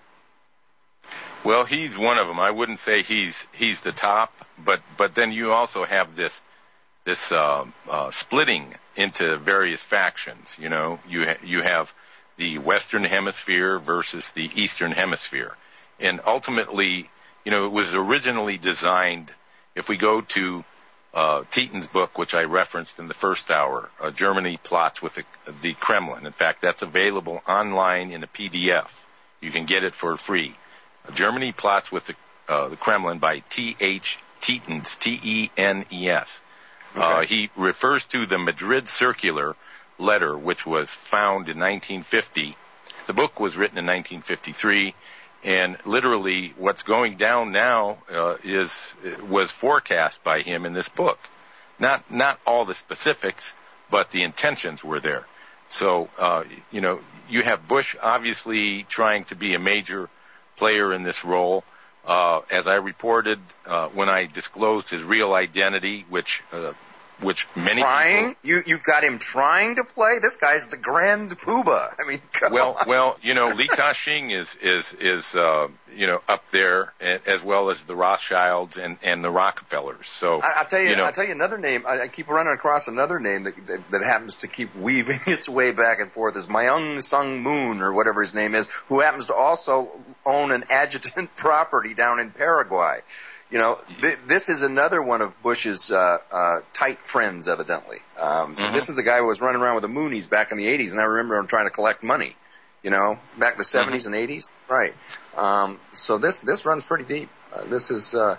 Well, he's one of them. I wouldn't say he's, he's the top, but, but then you also have this, this, uh, uh, splitting into various factions. You know, you ha- you have the Western Hemisphere versus the Eastern Hemisphere, and ultimately, you know, it was originally designed. If we go to uh, Tieten's book, which I referenced in the first hour, uh, Germany Plots with the, the Kremlin. In fact, that's available online in a P D F. You can get it for free. Germany Plots with the, uh, the Kremlin by T H Tietens, T E N E S. Okay. Uh, he refers to the Madrid Circular letter, which was found in nineteen fifty. The book was written in nineteen fifty-three, and literally what's going down now uh, is was forecast by him in this book. Not not all the specifics, but the intentions were there. So, uh, you know, you have Bush obviously trying to be a major player in this role. Uh, as I reported uh, when I disclosed his real identity, which uh, which many trying people, you you've got him trying to play. This guy's the grand poobah. I mean, come well, on. well, you know, Li Ka-shing is is is uh, you know up there, as well as the Rothschilds and, and the Rockefellers. So I, I'll tell you, you know, I'll tell you another name. I, I keep running across another name that, that that happens to keep weaving its way back and forth. Is Myung Sung Moon, or whatever his name is, who happens to also own an adjutant property down in Paraguay. You know, th- this is another one of Bush's uh, uh, tight friends, evidently. Um, mm-hmm. This is the guy who was running around with the Moonies back in the eighties, and I remember him trying to collect money. You know, back in the seventies mm-hmm. and eighties, right? Um, so this this runs pretty deep. Uh, this is, uh,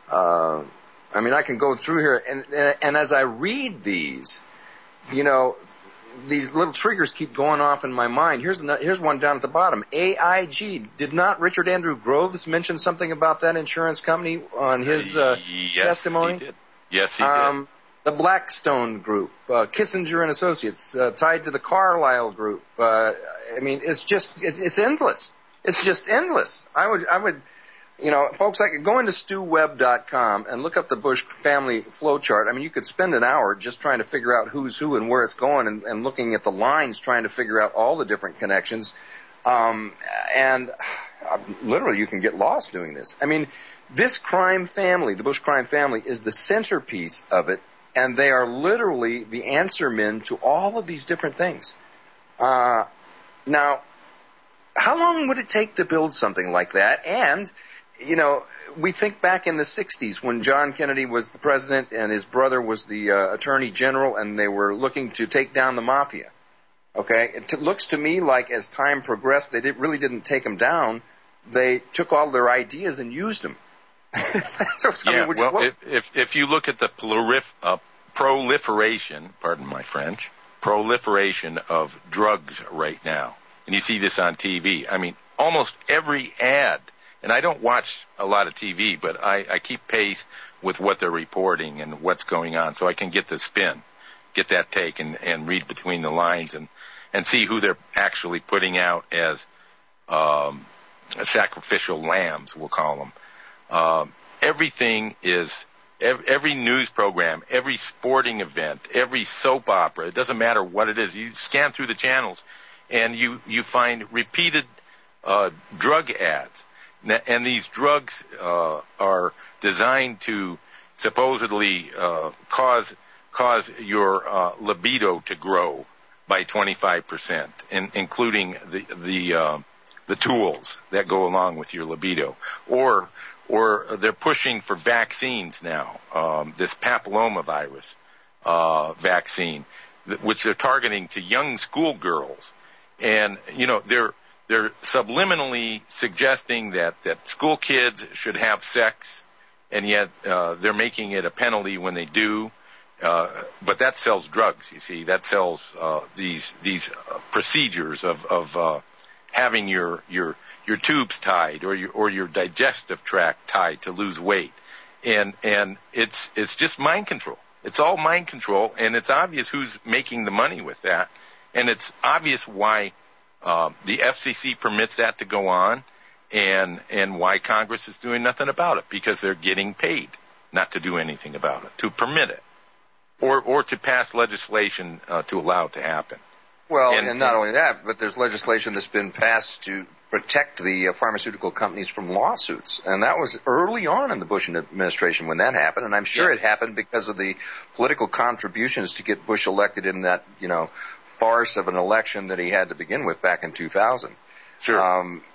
uh, I mean, I can go through here, and, and and as I read these, you know, these little triggers keep going off in my mind. Here's another, here's one down at the bottom. A I G. Did not Richard Andrew Groves mention something about that insurance company on his uh, yes, testimony? He did. Yes, he um, did. The Blackstone Group, uh, Kissinger and Associates, uh, tied to the Carlyle Group. Uh, I mean, it's just it, it's endless. It's just endless. I would I would. You know, folks, I could go into stu webb dot com and look up the Bush family flowchart. I mean, you could spend an hour just trying to figure out who's who and where it's going, and, and looking at the lines, trying to figure out all the different connections. Um, and uh, literally, you can get lost doing this. I mean, this crime family, the Bush crime family, is the centerpiece of it, and they are literally the answer men to all of these different things. Uh, now, how long would it take to build something like that? And you know, we think back in the sixties when John Kennedy was the president and his brother was the uh, attorney general, and they were looking to take down the mafia. Okay? It t- looks to me like as time progressed, they did, really didn't take them down. They took all their ideas and used them. so, yeah, I mean, would well, you, if, if, if you look at the prolif- uh, proliferation, pardon my French, proliferation of drugs right now, and you see this on T V, I mean, almost every ad, and I don't watch a lot of T V, but I, I keep pace with what they're reporting and what's going on, so I can get the spin, get that take, and, and read between the lines and, and see who they're actually putting out as um, sacrificial lambs, we'll call them. Um, everything is, every, every news program, every sporting event, every soap opera, it doesn't matter what it is. You scan through the channels, and you, you find repeated uh, drug ads. And these drugs uh, are designed to supposedly uh, cause cause your uh, libido to grow by twenty-five percent, in, including the the uh, the tools that go along with your libido. Or or they're pushing for vaccines now. Um, this papillomavirus uh, vaccine, which they're targeting to young schoolgirls, and you know they're. They're subliminally suggesting that, that school kids should have sex, and yet uh, they're making it a penalty when they do. Uh, but that sells drugs, you see. That sells uh, these these uh, procedures of of uh, having your your your tubes tied or your or your digestive tract tied to lose weight, and and it's it's just mind control. It's all mind control, and it's obvious who's making the money with that, and it's obvious why. Uh, the F C C permits that to go on, and and why Congress is doing nothing about it, because they're getting paid not to do anything about it, to permit it, or or to pass legislation uh, to allow it to happen. Well, and, and not only that, but there's legislation that's been passed to protect the uh, pharmaceutical companies from lawsuits, and that was early on in the Bush administration when that happened, and I'm sure yes. it happened because of the political contributions to get Bush elected in that, you know, farce of an election that he had to begin with back in two thousand. Sure. Um,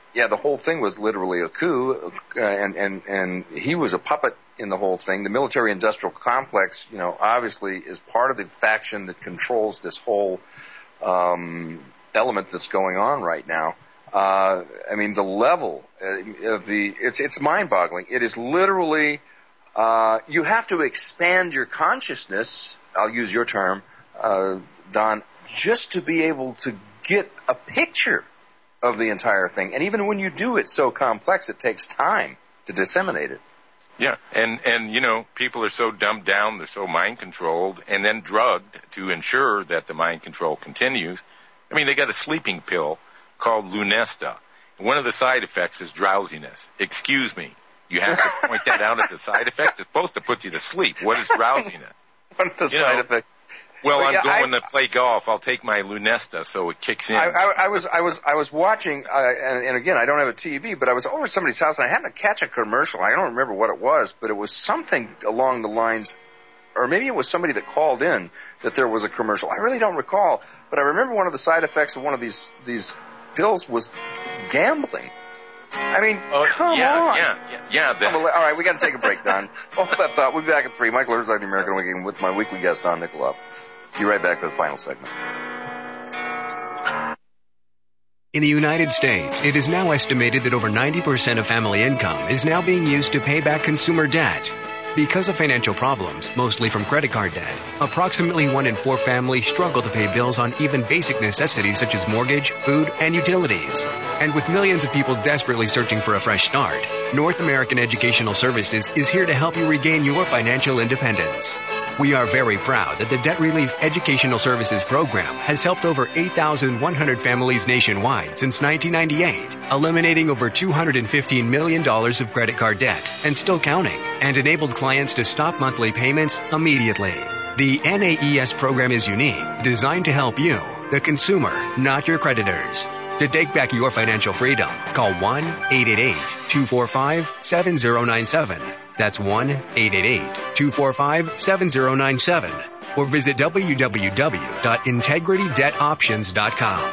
yeah, the whole thing was literally a coup, uh, and, and, and he was a puppet in the whole thing. The military-industrial complex, you know, obviously is part of the faction that controls this whole um, element that's going on right now. Uh, I mean, the level of the, it's, it's mind-boggling. It is literally, uh, you have to expand your consciousness, I'll use your term, uh, Don, just to be able to get a picture of the entire thing. And even when you do, it's so complex, it takes time to disseminate it. Yeah, and, and, you know, people are so dumbed down, they're so mind-controlled, and then drugged to ensure that the mind control continues. I mean, they got a sleeping pill called Lunesta. One of the side effects is drowsiness. Excuse me. You have to point that out as a side effect? It's supposed to put you to sleep. What is drowsiness? One of the you side know, effects. Well, well I'm yeah, going I, to play golf. I'll take my Lunesta so it kicks in. I, I, I was, I was, I was watching, uh, and, and again, I don't have a T V, but I was over at somebody's house and I happened to catch a commercial. I don't remember what it was, but it was something along the lines, or maybe it was somebody that called in that there was a commercial. I really don't recall, but I remember one of the side effects of one of these, these pills was gambling. I mean, oh, come yeah, on. Yeah, yeah, yeah. That... All right, we got to take a break, Don. Hold that thought. We'll be back at three. Michael Herzog, the American Awakening, with my weekly guest, Don Nicolov. Be right back for the final segment. In the United States, it is now estimated that over ninety percent of family income is now being used to pay back consumer debt. Because of financial problems, mostly from credit card debt, approximately one in four families struggle to pay bills on even basic necessities such as mortgage, food, and utilities. And with millions of people desperately searching for a fresh start, North American Educational Services is here to help you regain your financial independence. We are very proud that the Debt Relief Educational Services Program has helped over eight thousand one hundred families nationwide since nineteen ninety-eight, eliminating over two hundred fifteen million dollars of credit card debt and still counting, and enabled clients to stop monthly payments immediately. The N A E S program is unique, designed to help you, the consumer, not your creditors. To take back your financial freedom, call one eight eight eight, two four five, seven zero nine seven. That's one eight eight eight, two four five, seven zero nine seven. Or visit w w w dot integrity debt options dot com.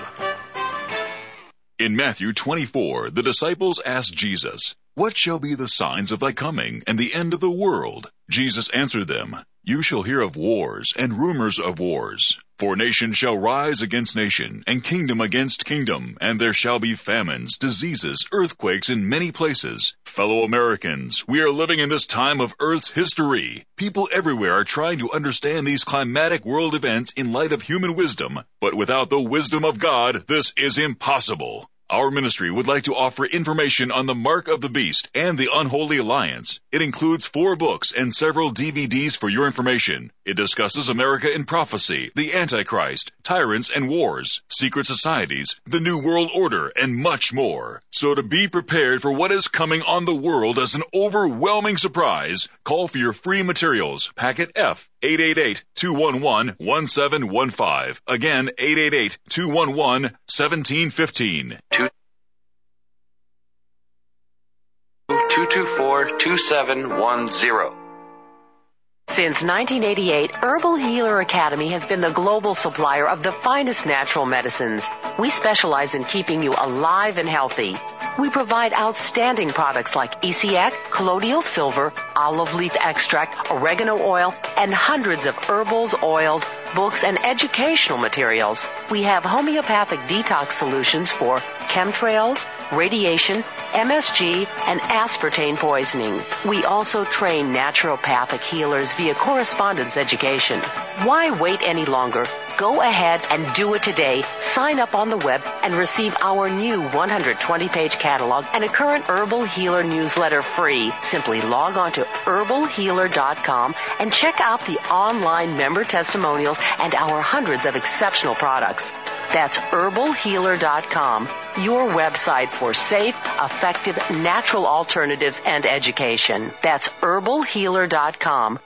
In Matthew twenty-four, the disciples asked Jesus, "What shall be the signs of thy coming and the end of the world?" Jesus answered them, "You shall hear of wars and rumors of wars. For nation shall rise against nation, and kingdom against kingdom, and there shall be famines, diseases, earthquakes in many places." Fellow Americans, we are living in this time of Earth's history. People everywhere are trying to understand these climatic world events in light of human wisdom, but without the wisdom of God, this is impossible. Our ministry would like to offer information on the Mark of the Beast and the Unholy Alliance. It includes four books and several D V Ds for your information. It discusses America in prophecy, the Antichrist, tyrants and wars, secret societies, the New World Order, and much more. So to be prepared for what is coming on the world as an overwhelming surprise, call for your free materials, packet F, eight eight eight, two one one, one seven one five. Again, eight eight eight, two one one, one seven one five. two two four, two seven one zero. Since nineteen eighty-eight, Herbal Healer Academy has been the global supplier of the finest natural medicines. We specialize in keeping you alive and healthy. We provide outstanding products like E C X, colloidal silver, olive leaf extract, oregano oil, and hundreds of herbals, oils, books, and educational materials. We have homeopathic detox solutions for chemtrails, radiation, M S G, and aspartame poisoning. We also train naturopathic healers via correspondence education. Why wait any longer? Go ahead and do it today. Sign up on the web and receive our new one hundred twenty page catalog and a current Herbal Healer newsletter free. Simply log on to herbal healer dot com and check out the online member testimonials and our hundreds of exceptional products. That's herbal healer dot com, your website for safe, effective, natural alternatives and education. That's herbal healer dot com.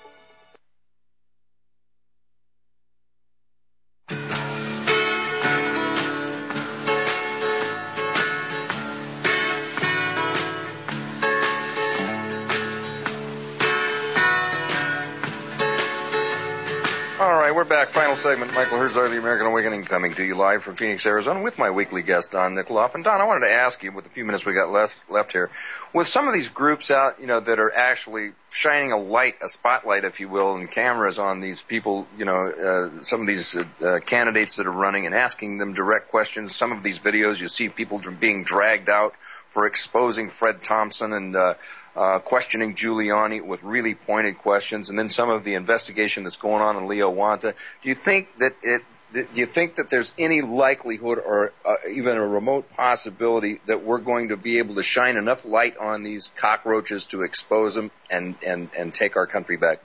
All right, we're back. Final segment. Michael Herzog, The American Awakening, coming to you live from Phoenix, Arizona, with my weekly guest, Don Nikoloff. And Don, I wanted to ask you, with the few minutes we got left, left here, with some of these groups out, you know, that are actually shining a light, a spotlight, if you will, and cameras on these people, you know, uh, some of these uh, candidates that are running and asking them direct questions. Some of these videos, you see people being dragged out for exposing Fred Thompson and uh, uh, questioning Giuliani with really pointed questions, and then some of the investigation that's going on in Leo Wanta. Do you think that it? Do you think that there's any likelihood or uh, even a remote possibility that we're going to be able to shine enough light on these cockroaches to expose them and and and take our country back?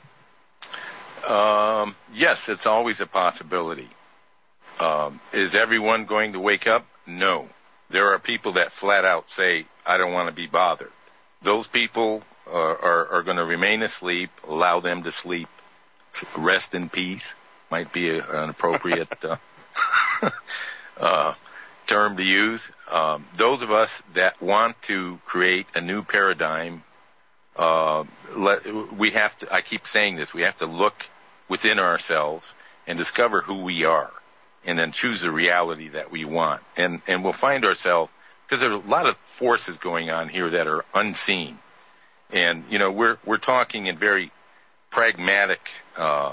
Um, yes, it's always a possibility. Um, is everyone going to wake up? No. There are people that flat out say, I don't want to be bothered. Those people are, are, are going to remain asleep, allow them to sleep, rest in peace, might be a, an appropriate uh, uh, term to use. Um, those of us that want to create a new paradigm, uh, let, we have to, I keep saying this, we have to look within ourselves and discover who we are, and then choose the reality that we want. And, and we'll find ourselves, because there are a lot of forces going on here that are unseen. And, you know, we're, we're talking in very pragmatic, uh,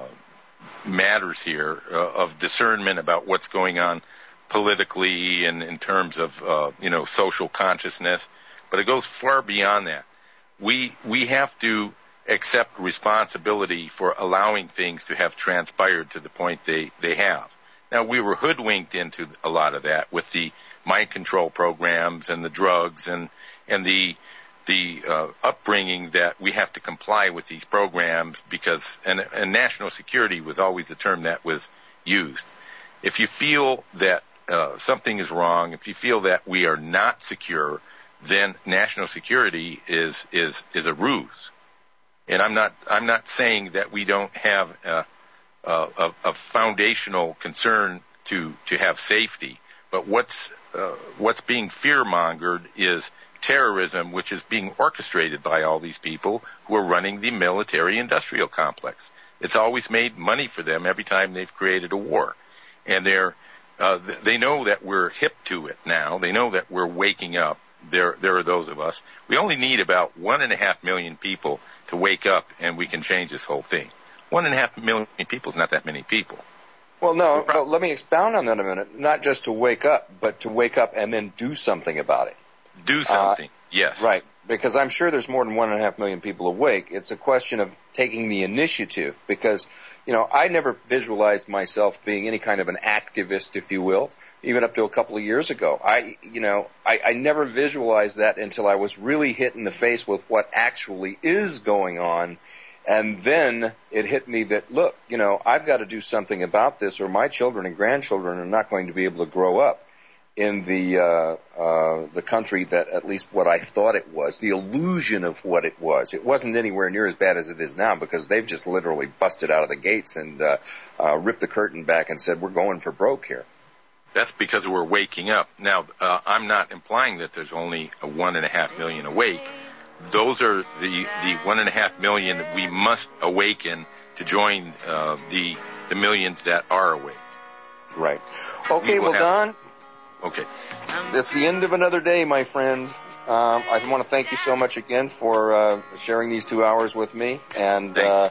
matters here, uh, of discernment about what's going on politically and in terms of, uh, you know, social consciousness. But it goes far beyond that. We, we have to accept responsibility for allowing things to have transpired to the point they, they have. Now, we were hoodwinked into a lot of that with the mind control programs and the drugs and and the the uh, upbringing that we have to comply with these programs because and, and national security was always the term that was used. If you feel that uh, something is wrong, if you feel that we are not secure, then national security is is is a ruse. And I'm not I'm not saying that we don't have a Uh, a, a foundational concern to to have safety, but what's uh, what's being fear-mongered is terrorism, which is being orchestrated by all these people who are running the military-industrial complex. It's always made money for them every time they've created a war, and they're uh, they know that we're hip to it now. They know that we're waking up. There there are those of us. We only need about one and a half million people to wake up, and we can change this whole thing. One and a half million people is not that many people. Well, no, no, let me expound on that a minute. Not just to wake up, but to wake up and then do something about it. Do something, uh, yes. Right, because I'm sure there's more than one and a half million people awake. It's a question of taking the initiative because, you know, I never visualized myself being any kind of an activist, if you will, even up to a couple of years ago. I, you know, I, I never visualized that until I was really hit in the face with what actually is going on. And then it hit me that, look, you know, I've got to do something about this or my children and grandchildren are not going to be able to grow up in the uh, uh, the country that at least what I thought it was, the illusion of what it was. It wasn't anywhere near as bad as it is now because they've just literally busted out of the gates and uh, uh, ripped the curtain back and said, we're going for broke here. That's because we're waking up. Now, uh, I'm not implying that there's only a one and a half million awake. Those are the, the one and a half million that we must awaken to join uh, the the millions that are awake. Right. Okay, we well, have, Don. Okay. That's the end of another day, my friend. Um, I want to thank you so much again for uh, sharing these two hours with me, and uh,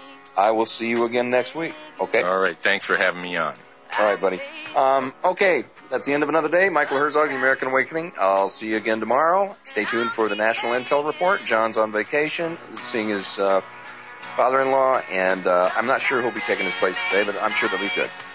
I will see you again next week. Okay. All right. Thanks for having me on. All right, buddy. Um, okay, that's the end of another day. Michael Herzog, The American Awakening. I'll see you again tomorrow. Stay tuned for the National Intel Report. John's on vacation, seeing his uh, father-in-law, and uh, I'm not sure who'll be taking his place today, but I'm sure they'll be good.